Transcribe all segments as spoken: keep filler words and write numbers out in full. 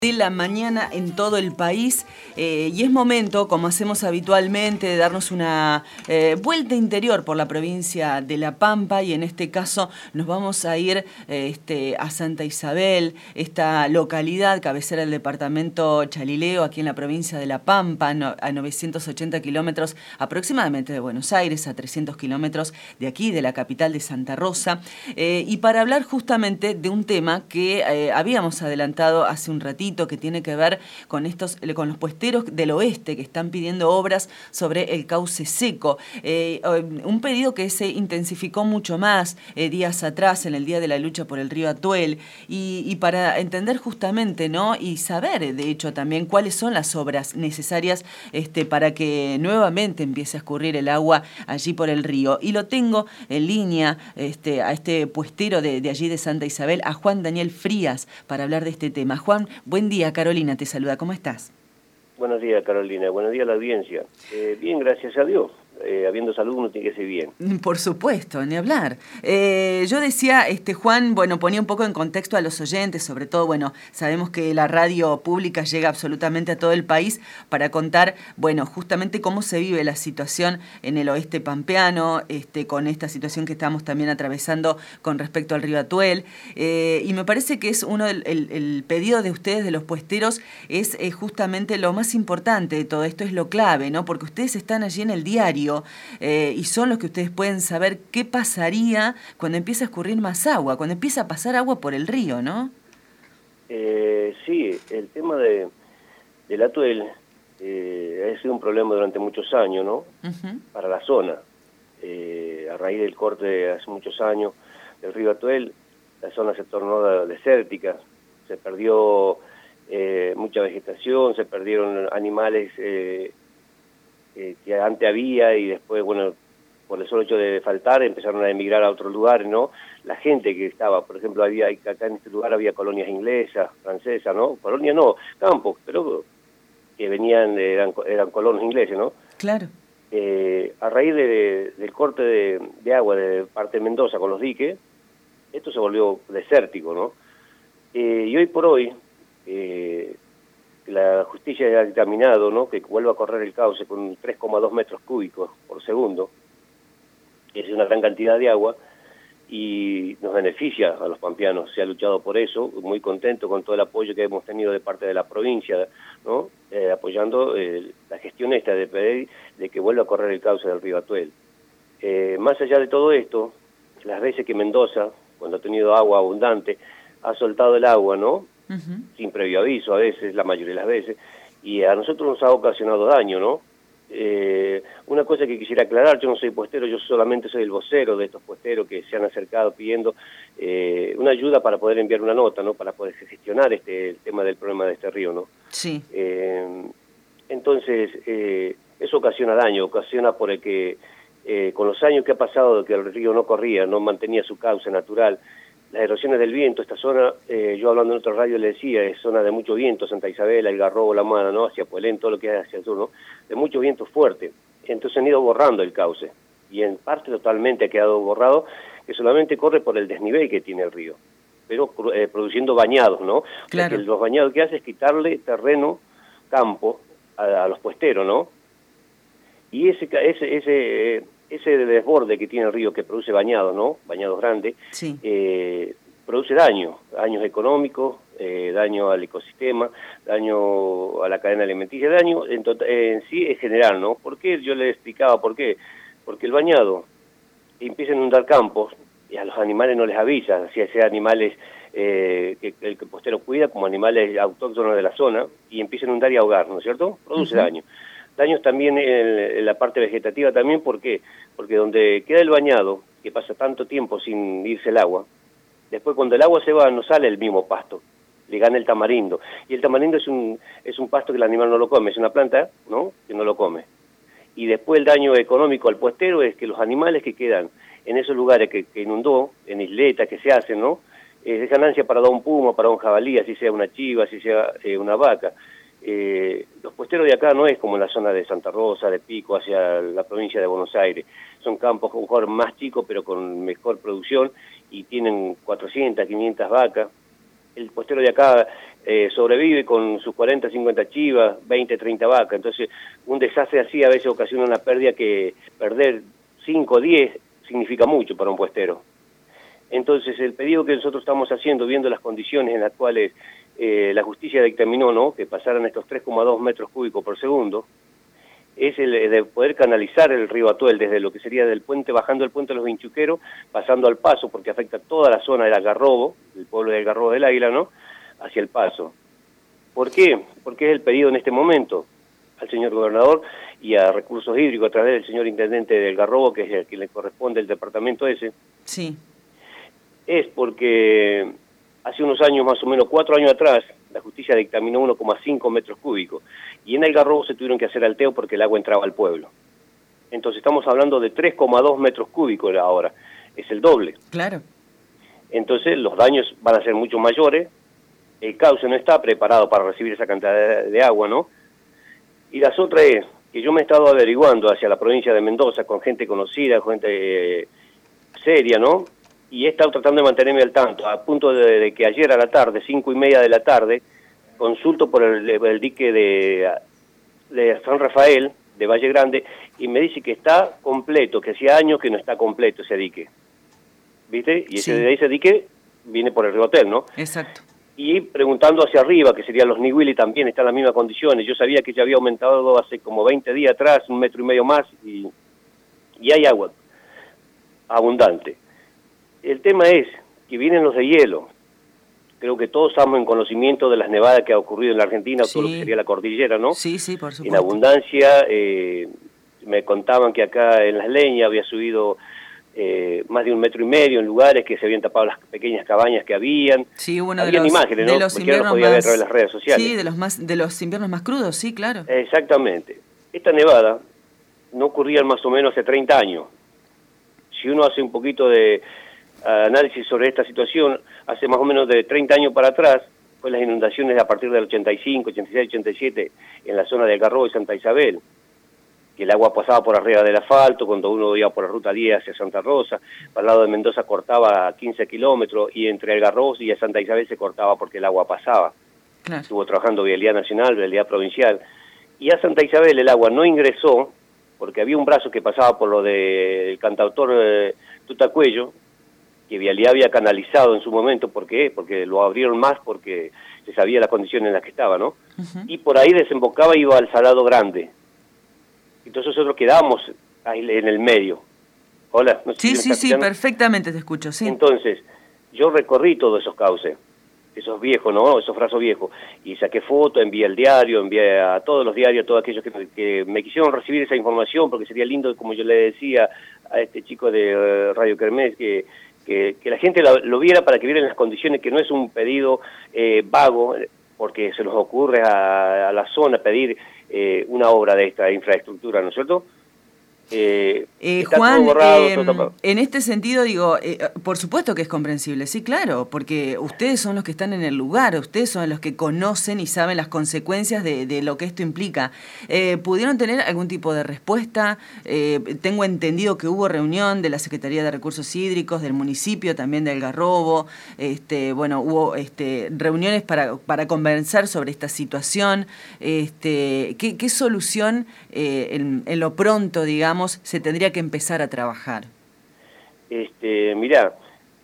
De la mañana en todo el país eh, y es momento, como hacemos habitualmente, de darnos una eh, vuelta interior por la provincia de La Pampa, y en este caso nos vamos a ir eh, este, a Santa Isabel, esta localidad cabecera del departamento Chalileo, aquí en la provincia de La Pampa, no, a novecientos ochenta kilómetros aproximadamente de Buenos Aires, a trescientos kilómetros de aquí, de la capital de Santa Rosa, eh, y para hablar justamente de un tema que eh, habíamos adelantado hace un ratito, que tiene que ver con estos, con los puesteros del oeste que están pidiendo obras sobre el cauce seco. Eh, un pedido que se intensificó mucho más eh, días atrás, en el Día de la Lucha por el Río Atuel, y, y para entender justamente, ¿no? Y saber, de hecho, también cuáles son las obras necesarias este, para que nuevamente empiece a escurrir el agua allí por el río. Y lo tengo en línea este, a este puestero de, de allí de Santa Isabel, a Juan Daniel Frías, para hablar de este tema. Juan, buen día, Carolina te saluda, ¿cómo estás? Buenos días, Carolina, buenos días a la audiencia. Eh, bien, gracias a Dios. Eh, habiendo salud uno tiene que ser bien. Por supuesto, ni hablar. Eh, yo decía, este Juan, bueno, ponía un poco en contexto a los oyentes, sobre todo, bueno, sabemos que la radio pública llega absolutamente a todo el país para contar, bueno, justamente cómo se vive la situación en el oeste pampeano, este, con esta situación que estamos también atravesando con respecto al río Atuel. Eh, y me parece que es uno del el, el pedido de ustedes, de los puesteros, es eh, justamente lo más importante de todo esto, es lo clave, ¿no? Porque ustedes están allí en el diario. Eh, y son los que ustedes pueden saber qué pasaría cuando empieza a escurrir más agua, cuando empieza a pasar agua por el río, ¿no? Eh, sí, el tema de, del Atuel eh, ha sido un problema durante muchos años, ¿no? Uh-huh. Para la zona. Eh, a raíz del corte de hace muchos años del río Atuel, la zona se tornó desértica, se perdió eh, mucha vegetación, se perdieron animales eh, Eh, que antes había, y después, bueno, por el solo hecho de faltar, empezaron a emigrar a otros lugares, ¿no? La gente que estaba, por ejemplo, había acá en este lugar había colonias inglesas, francesas, ¿no? Colonias no, campos, pero que venían, eran, eran colonos ingleses, ¿no? Claro. Eh, a raíz de, del corte de, de agua de parte de Mendoza con los diques, esto se volvió desértico, ¿no? Eh, y hoy por hoy, eh, la justicia ha dictaminado, ¿no?, que vuelva a correr el cauce con tres coma dos metros cúbicos por segundo, es una gran cantidad de agua y nos beneficia a los pampeanos. Se ha luchado por eso, muy contento con todo el apoyo que hemos tenido de parte de la provincia, ¿no?, eh, apoyando eh, la gestión esta de pedir de que vuelva a correr el cauce del río Atuel. Eh, más allá de todo esto, las veces que Mendoza, cuando ha tenido agua abundante, ha soltado el agua, ¿no?, Uh-huh. sin previo aviso a veces, la mayoría de las veces, y a nosotros nos ha ocasionado daño, ¿no? Eh, una cosa que quisiera aclarar, yo no soy puestero, yo solamente soy el vocero de estos puesteros que se han acercado pidiendo eh, una ayuda para poder enviar una nota, ¿no?, para poder gestionar este el tema del problema de este río, ¿no? Sí. Eh, entonces, eh, eso ocasiona daño, ocasiona por el que, eh, con los años que ha pasado de que el río no corría, no mantenía su cauce natural, las erosiones del viento, esta zona, eh, yo hablando en otro radio le decía, es zona de mucho viento, Santa Isabel, El Garrobo, La Mada, ¿no?, hacia Puelén, todo lo que es hacia el sur, ¿no?, de mucho viento fuerte. Entonces han ido borrando el cauce, y en parte totalmente ha quedado borrado, que solamente corre por el desnivel que tiene el río, pero eh, produciendo bañados, ¿no? Claro. O sea, que los bañados que hace es quitarle terreno, campo, a, a los puesteros, ¿no? Y ese ese ese ese desborde que tiene el río, que produce bañados, ¿no?, bañados grandes, sí. eh, produce daño, daños económicos, eh, daño al ecosistema, daño a la cadena alimenticia, daño en, tota-, en sí en general, ¿no? ¿Por qué? Yo le explicaba por qué. Porque el bañado empieza a inundar campos y a los animales no les avisa, si sea animales eh, que el que postero cuida, como animales autóctonos de la zona, y empieza a inundar y ahogar, ¿no es cierto? Produce uh-huh. daño. Daños también en, en la parte vegetativa también, ¿por qué? Porque donde queda el bañado, que pasa tanto tiempo sin irse el agua, después cuando el agua se va no sale el mismo pasto, le gana el tamarindo. Y el tamarindo es un es un pasto que el animal no lo come, es una planta, ¿no?, que no lo come. Y después el daño económico al puestero es que los animales que quedan en esos lugares que, que inundó, en isletas que se hacen, ¿no?, es ganancia para dar un puma, para un jabalí, así sea una chiva, así sea eh, una vaca. Eh, los puesteros de acá no es como en la zona de Santa Rosa, de Pico, hacia la provincia de Buenos Aires. Son campos con mejor más chicos, pero con mejor producción, y tienen cuatrocientas, quinientas vacas, el puestero de acá eh, sobrevive con sus cuarenta, cincuenta chivas, veinte, treinta vacas, entonces un desastre así a veces ocasiona una pérdida que perder cinco, diez significa mucho para un puestero. Entonces el pedido que nosotros estamos haciendo, viendo las condiciones en las cuales eh, la justicia dictaminó, ¿no?, que pasaran estos tres coma dos metros cúbicos por segundo, es el de poder canalizar el río Atuel desde lo que sería del puente, bajando el puente de los Vinchuqueros, pasando al Paso, porque afecta toda la zona del Algarrobo, el pueblo del Algarrobo del Águila, ¿no?, hacia el Paso. ¿Por qué? Porque es el pedido en este momento al señor gobernador y a Recursos Hídricos a través del señor intendente del Algarrobo, que es el que le corresponde el departamento ese. Sí. Es porque hace unos años, más o menos cuatro años atrás, la justicia dictaminó uno coma cinco metros cúbicos y en Algarrobo se tuvieron que hacer alteo porque el agua entraba al pueblo. Entonces estamos hablando de tres coma dos metros cúbicos ahora, es el doble. Claro. Entonces los daños van a ser mucho mayores, el cauce no está preparado para recibir esa cantidad de, de agua, ¿no? Y las otras es que yo me he estado averiguando hacia la provincia de Mendoza con gente conocida, gente eh, seria, ¿no?, y he estado tratando de mantenerme al tanto, a punto de, de que ayer a la tarde, cinco y media de la tarde, consulto por el, el dique de, de San Rafael, de Valle Grande, y me dice que está completo, que hacía años que no está completo ese dique. ¿Viste? Y ese, sí. ese dique viene por el río Atuel, ¿no? Exacto. Y preguntando hacia arriba, que serían los Nihuili, también está en las mismas condiciones. Yo sabía que ya había aumentado hace como veinte días atrás, un metro y medio más, y, y hay agua abundante. El tema es que vienen los de hielo. Creo que todos estamos en conocimiento de las nevadas que ha ocurrido en la Argentina, sí. todo lo que sería la cordillera, ¿no? Sí, sí, por supuesto. En abundancia, eh, me contaban que acá en Las Leñas había subido eh, más de un metro y medio en lugares que se habían tapado las pequeñas cabañas que habían. Sí, uno Habían de los, imágenes, de ¿no? los Porque inviernos no podía más, ver a través de las redes sociales. Sí, de los, más, de los inviernos más crudos, sí, claro. Exactamente. Esta nevada no ocurría más o menos hace treinta años. Si uno hace un poquito de análisis sobre esta situación, hace más o menos de treinta años para atrás, fue las inundaciones a partir del ochenta y cinco, ochenta y seis, ochenta y siete, en la zona de Algarrobo y Santa Isabel, que el agua pasaba por arriba del asfalto, cuando uno iba por la ruta diez hacia Santa Rosa, para el lado de Mendoza cortaba quince kilómetros, y entre Algarrobo y Santa Isabel se cortaba porque el agua pasaba. Claro. Estuvo trabajando Vialidad Nacional, Vialidad Provincial, y a Santa Isabel el agua no ingresó, porque había un brazo que pasaba por lo del cantautor eh, Tutacuello, que Vialidad había canalizado en su momento. ¿Por qué? Porque lo abrieron más, porque se sabía las condiciones en las que estaba, ¿no? Uh-huh. Y por ahí desembocaba y iba al Salado Grande. Entonces nosotros quedábamos ahí en el medio. Hola. No sé sí, si sí, sí, perfectamente te escucho, sí. Entonces, yo recorrí todos esos cauces, esos viejos, ¿no? Esos brazos viejos, y saqué fotos, envié al diario, envié a todos los diarios, a todos aquellos que me, que me quisieron recibir esa información, porque sería lindo, como yo le decía a este chico de uh, Radio Kermés, que Que, que la gente lo, lo viera para que vieran las condiciones, que no es un pedido eh, vago, porque se nos ocurre a, a la zona pedir eh, una obra de esta infraestructura, ¿no es cierto? Eh, eh, Juan, borrado, eh, en este sentido digo, eh, por supuesto que es comprensible, sí, claro, porque ustedes son los que están en el lugar, ustedes son los que conocen y saben las consecuencias de, de lo que esto implica. Eh, ¿Pudieron tener algún tipo de respuesta? Eh, tengo entendido que hubo reunión de la Secretaría de Recursos Hídricos, del municipio, también de Algarrobo, este, bueno, hubo este, reuniones para, para conversar sobre esta situación. Este, ¿qué, qué solución eh, en, en lo pronto, digamos, se tendría que empezar a trabajar? Este, mirá,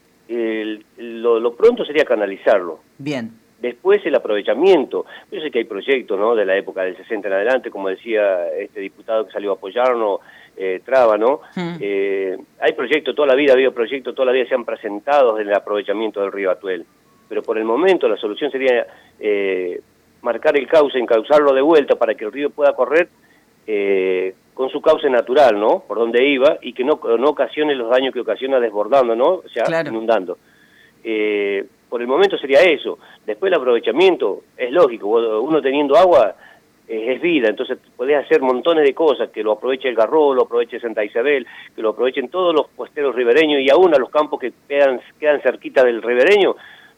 el, lo, lo pronto sería canalizarlo. Bien. Después el aprovechamiento. Yo sé que hay proyectos, ¿no?, de la época del sesenta en adelante, como decía este diputado que salió a apoyarnos, eh, Traba, ¿no? Mm. Eh, hay proyectos, toda la vida ha habido proyectos, toda la vida se han presentado en el aprovechamiento del río Atuel. Pero por el momento la solución sería eh, marcar el cauce, encauzarlo de vuelta para que el río pueda correr eh, con su cauce natural, ¿no?, por donde iba, y que no, no ocasione los daños que ocasiona desbordando, ¿no?, o sea, claro, inundando. Eh, por el momento sería eso. Después el aprovechamiento, es lógico, uno teniendo agua eh, es vida, entonces podés hacer montones de cosas, que lo aproveche el Algarrobo, lo aproveche Santa Isabel, que lo aprovechen todos los puesteros ribereños, y aún a los campos que quedan, quedan cerquita del ribereño,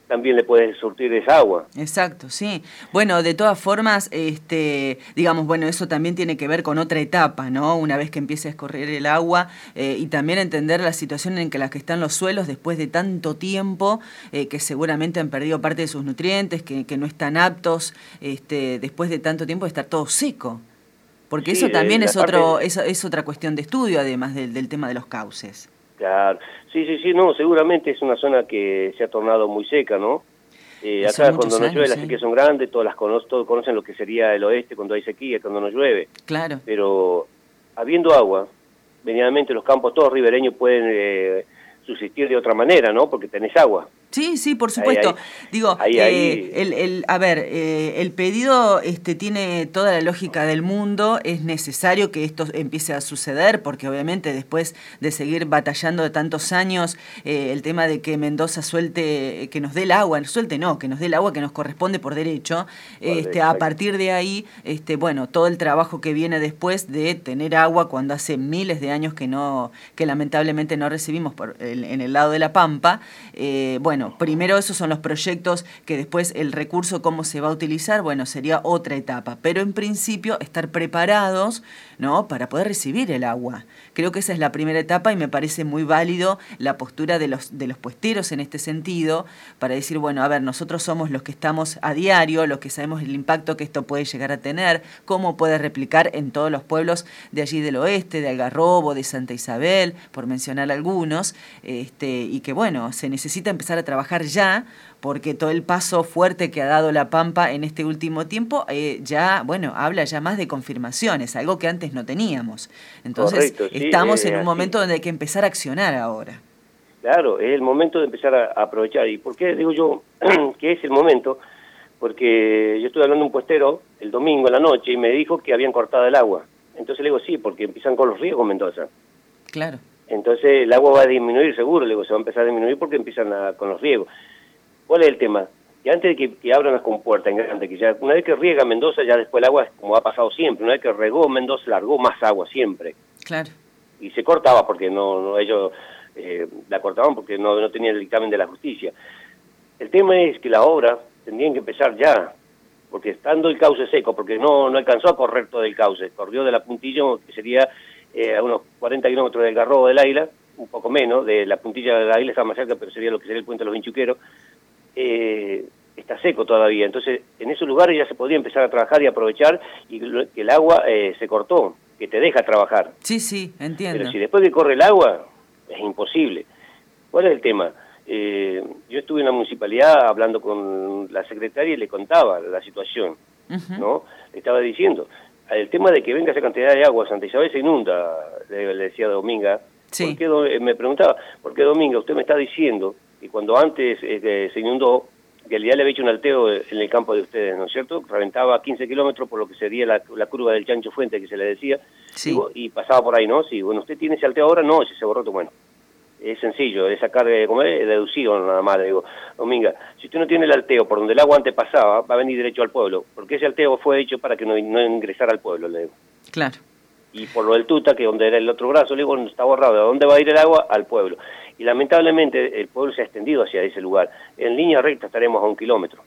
también le puedes surtir esa agua. Exacto, sí. Bueno, de todas formas, este, digamos, bueno, eso también tiene que ver con otra etapa, ¿no? Una vez que empiece a escorrer el agua eh, y también entender la situación en que la que están los suelos después de tanto tiempo, eh, que seguramente han perdido parte de sus nutrientes, que, que no están aptos, este, después de tanto tiempo de estar todo seco. Porque sí, eso también es, otro, parte... es, es otra cuestión de estudio, además del, del tema de los cauces. Claro, sí, sí, sí, no, seguramente es una zona que se ha tornado muy seca, ¿no? Eh, acá cuando no llueve las sí. sequías son grandes, todas las cono todos conocen lo que sería el oeste cuando hay sequía, cuando no llueve. Claro. Pero habiendo agua, venidamente los campos todos ribereños pueden eh, subsistir de otra manera, ¿no? Porque tenés agua. Sí, sí, por supuesto. Ahí, ahí, Digo, ahí, eh, ahí. El, el, a ver, eh, el pedido este, tiene toda la lógica del mundo, es necesario que esto empiece a suceder, porque obviamente después de seguir batallando de tantos años, eh, el tema de que Mendoza suelte, que nos dé el agua, suelte no, que nos dé el agua que nos corresponde por derecho, vale, este, a partir de ahí, este, bueno, todo el trabajo que viene después de tener agua cuando hace miles de años que no, que lamentablemente no recibimos por el, en el lado de la Pampa, eh, bueno, Bueno, primero esos son los proyectos que después el recurso cómo se va a utilizar, bueno, sería otra etapa, pero en principio estar preparados, ¿no?, para poder recibir el agua. Creo que esa es la primera etapa y me parece muy válido la postura de los de los puesteros en este sentido, para decir, bueno, a ver, nosotros somos los que estamos a diario, los que sabemos el impacto que esto puede llegar a tener, cómo puede replicar en todos los pueblos de allí del oeste, de Algarrobo, de Santa Isabel, por mencionar algunos, este, y que bueno, se necesita empezar a trabajar ya, porque todo el paso fuerte que ha dado la Pampa en este último tiempo eh, ya, bueno, habla ya más de confirmaciones, algo que antes no teníamos. Entonces, correcto, sí, estamos eh, en un así. momento donde hay que empezar a accionar ahora. Claro, es el momento de empezar a, a aprovechar. ¿Y por qué digo yo que es el momento? Porque yo estuve hablando de un puestero el domingo en la noche y me dijo que habían cortado el agua. Entonces le digo, sí, porque empiezan con los riegos en Mendoza. Claro. Entonces el agua va a disminuir seguro, le digo, se va a empezar a disminuir porque empiezan a, con los riegos. ¿Cuál es el tema? Que antes de que, que abran las compuertas en grande, que ya una vez que riega Mendoza, ya después el agua, como ha pasado siempre, una vez que regó Mendoza, largó más agua siempre. Claro. Y se cortaba porque no, no ellos eh, la cortaban porque no, no tenían el dictamen de la justicia. El tema es que la obra tendrían que empezar ya, porque estando el cauce seco, porque no, no alcanzó a correr todo el cauce, corrió de la puntilla, que sería eh, a unos cuarenta kilómetros del Garrobo del Águila, un poco menos, de la puntilla del Águila está más cerca, pero sería lo que sería el puente de los Vinchuqueros, eh, está seco todavía. Entonces, en esos lugares ya se podría empezar a trabajar y aprovechar, y que el agua eh, se cortó, que te deja trabajar. Sí, sí, entiendo. Pero si después que corre el agua, es imposible. ¿Cuál es el tema? Eh, yo estuve en la municipalidad hablando con la secretaria y le contaba la situación, uh-huh. ¿no? Le estaba diciendo, el tema de que venga esa cantidad de agua, Santa Isabel se inunda, le, le decía Dominga. Sí. ¿Por qué, me preguntaba, ¿por qué Dominga usted me está diciendo que cuando antes eh, se inundó, que el día le había hecho un alteo en el campo de ustedes, ¿no es cierto? Reventaba quince kilómetros por lo que sería la, la curva del Chancho Fuente, que se le decía, sí. Digo, y pasaba por ahí, ¿no? Sí, bueno, ¿usted tiene ese alteo ahora? No, ese se borró, bueno. Es sencillo, es sacar, como es, deducido nada más, le digo, Dominga, si usted no tiene el alteo por donde el agua antes pasaba, va a venir derecho al pueblo, porque ese alteo fue hecho para que no, no ingresara al pueblo, le digo. Claro. Y por lo del Tuta, que donde era el otro brazo, le digo, no está borrado, ¿de dónde va a ir el agua? Al pueblo. Y lamentablemente el pueblo se ha extendido hacia ese lugar. En línea recta estaremos a un kilómetro.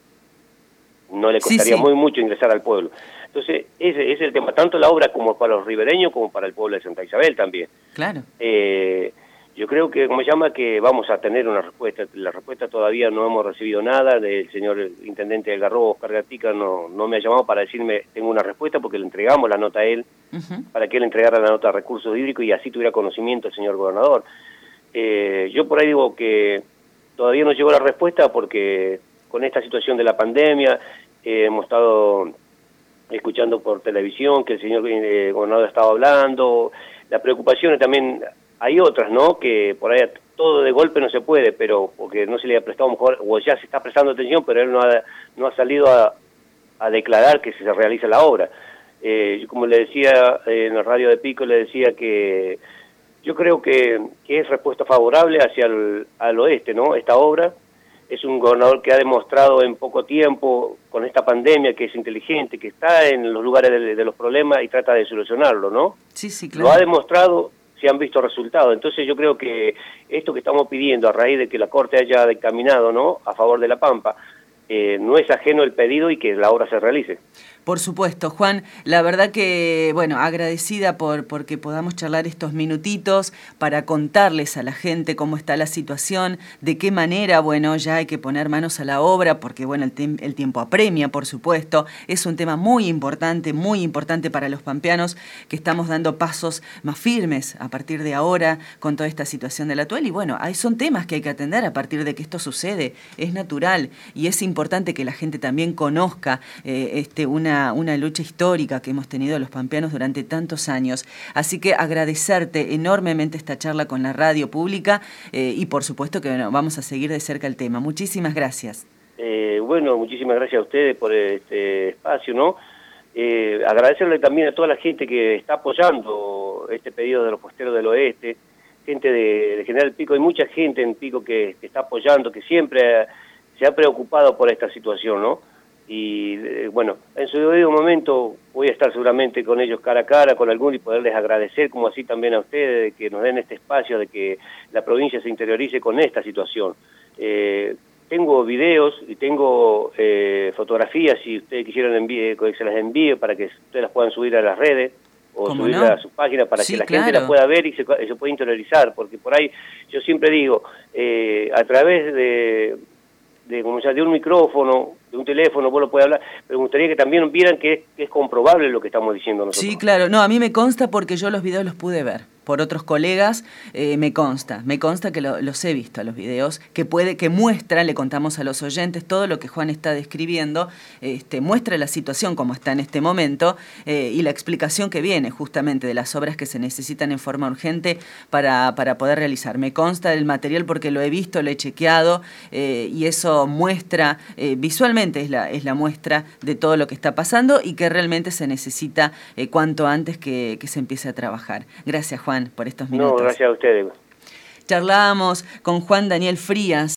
No le costaría sí, sí. muy mucho ingresar al pueblo. Entonces, ese, ese es el tema, tanto la obra como para los ribereños, como para el pueblo de Santa Isabel también. Claro. Eh, yo creo que, como se llama, que vamos a tener una respuesta. La respuesta todavía no hemos recibido nada del señor intendente del Garrobo, Oscar Gatica, no, no me ha llamado para decirme, tengo una respuesta, porque le entregamos la nota a él, uh-huh. para que él entregara la nota de recursos hídricos y así tuviera conocimiento el señor gobernador. Eh, yo por ahí digo que todavía no llegó la respuesta porque con esta situación de la pandemia eh, hemos estado escuchando por televisión que el señor eh, gobernador estaba hablando, las preocupaciones también hay otras, ¿no? Que por ahí todo de golpe no se puede, pero porque no se le ha prestado mejor, o ya se está prestando atención, pero él no ha, no ha salido a, a declarar que se realiza la obra. Eh, yo como le decía eh, en la radio de Pico, le decía que yo creo que, que es respuesta favorable hacia el al oeste, ¿no? Esta obra es un gobernador que ha demostrado en poco tiempo, con esta pandemia, que es inteligente, que está en los lugares de, de los problemas y trata de solucionarlo, ¿no? Sí, sí, claro. Lo ha demostrado se han visto resultados. Entonces yo creo que esto que estamos pidiendo a raíz de que la Corte haya dictaminado, ¿no?, a favor de La Pampa, eh, no es ajeno el pedido y que la obra se realice. Por supuesto, Juan, la verdad que, bueno, agradecida por porque podamos charlar estos minutitos para contarles a la gente cómo está la situación, de qué manera, bueno, ya hay que poner manos a la obra, porque, bueno, el, el tiempo apremia, por supuesto, es un tema muy importante, muy importante para los pampeanos, que estamos dando pasos más firmes a partir de ahora con toda esta situación del actual, y bueno, hay, son temas que hay que atender a partir de que esto sucede, es natural, y es importante que la gente también conozca eh, este, una una lucha histórica que hemos tenido los pampeanos durante tantos años. Así que agradecerte enormemente esta charla con la radio pública eh, y por supuesto que bueno, vamos a seguir de cerca el tema. Muchísimas gracias. Eh, bueno, muchísimas gracias a ustedes por este espacio, ¿no? Eh, agradecerle también a toda la gente que está apoyando este pedido de los posteros del oeste, gente de, de General Pico, hay mucha gente en Pico que, que está apoyando, que siempre se ha preocupado por esta situación, ¿no? Y eh, bueno, en su debido momento voy a estar seguramente con ellos cara a cara, con algunos, y poderles agradecer, como así también a ustedes, de que nos den este espacio, de que la provincia se interiorice con esta situación. Eh, tengo videos y tengo eh, fotografías, si ustedes quisieran envíe, que se las envíe para que ustedes las puedan subir a las redes o subirlas no? a sus páginas para sí, que la claro. gente la pueda ver y se, se pueda interiorizar, porque por ahí yo siempre digo, eh, a través de... de como ya de un micrófono, de un teléfono, vos lo podés hablar, pero me gustaría que también vieran que es, que es comprobable lo que estamos diciendo nosotros. Sí, claro, no, a mí me consta porque yo los videos los pude ver por otros colegas, eh, me consta, me consta que lo, los he visto los videos, que puede, que muestra, le contamos a los oyentes todo lo que Juan está describiendo, este, muestra la situación como está en este momento eh, y la explicación que viene justamente de las obras que se necesitan en forma urgente para, para poder realizar. Me consta el material porque lo he visto, lo he chequeado eh, y eso muestra, eh, visualmente es la, es la muestra de todo lo que está pasando y que realmente se necesita eh, cuanto antes que, que se empiece a trabajar. Gracias, Juan, por estos minutos. No, gracias a ustedes. Charlábamos con Juan Daniel Frías.